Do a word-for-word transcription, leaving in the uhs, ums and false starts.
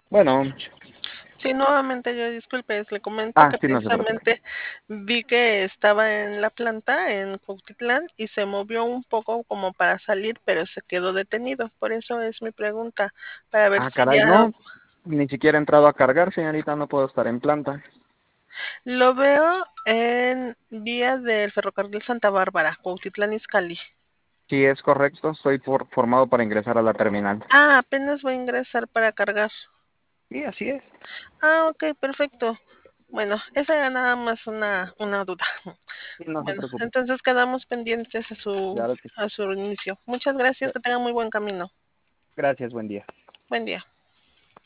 Bueno, Sí, nuevamente yo disculpe, le comento ah, que sí, no se preocupe. precisamente vi que estaba en la planta en Cuautitlán y se movió un poco como para salir, pero se quedó detenido. Por eso es mi pregunta, para ver Ah, si caray, ya no, ni siquiera he entrado a cargar, señorita, no puedo estar en planta. lo veo en vías del ferrocarril Santa Bárbara, Cuautitlán Izcalli. Sí, es correcto, estoy por, formado para ingresar a la terminal. Ah, apenas voy a ingresar para cargar. Sí, así es. Ah, ok, perfecto. Bueno, esa era nada más una, una duda. Sí, no se Bueno, preocupe. entonces quedamos pendientes a su, Claro que sí. a su inicio. Muchas gracias, que tenga muy buen camino. Gracias, buen día. Buen día.